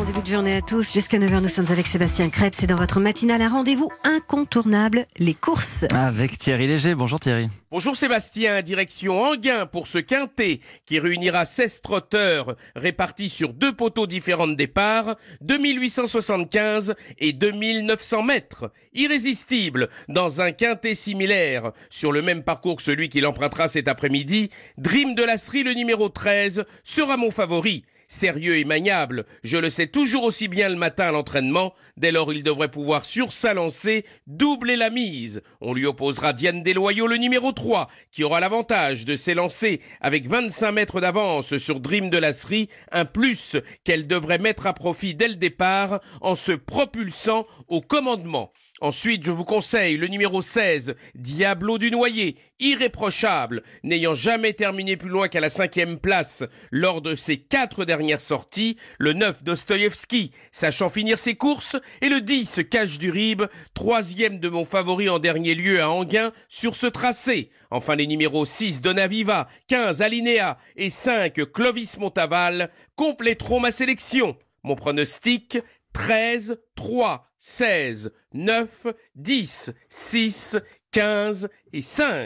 début de journée à tous. Jusqu'à 9h, nous sommes avec Sébastien Krebs. C'est dans votre matinale un rendez-vous incontournable, les courses. Avec Thierry Léger. Bonjour Thierry. Bonjour Sébastien, direction Enghien pour ce quintet qui réunira 16 trotteurs répartis sur 2 poteaux différents de départ, 2875 et 2900 mètres. Irrésistible dans un quintet similaire sur le même parcours que celui qu'il empruntera cet après-midi, Dream de Lasserie, le numéro 13, sera mon favori. Sérieux et maniable, je le sais toujours aussi bien le matin à l'entraînement, dès lors il devrait pouvoir sur sa lancée doubler la mise. On lui opposera Diane Desloyaux, le numéro 3, qui aura l'avantage de s'élancer avec 25 mètres d'avance sur Dream de Lasserie, un plus qu'elle devrait mettre à profit dès le départ en se propulsant au commandement. Ensuite, je vous conseille le numéro 16, Diablo du Noyer, irréprochable, n'ayant jamais terminé plus loin qu'à la 5e place lors de ses 4 dernières sorties, le 9, Dostoïevski, sachant finir ses courses, et le 10, Cache du Rib, 3e de mon favori en dernier lieu à Enghien sur ce tracé. Enfin, les numéros 6, Donaviva, 15, Alinéa et 5, Clovis Montaval compléteront ma sélection. Mon pronostic, 13, 3, 16, 9, 10, 6, 15 et 5.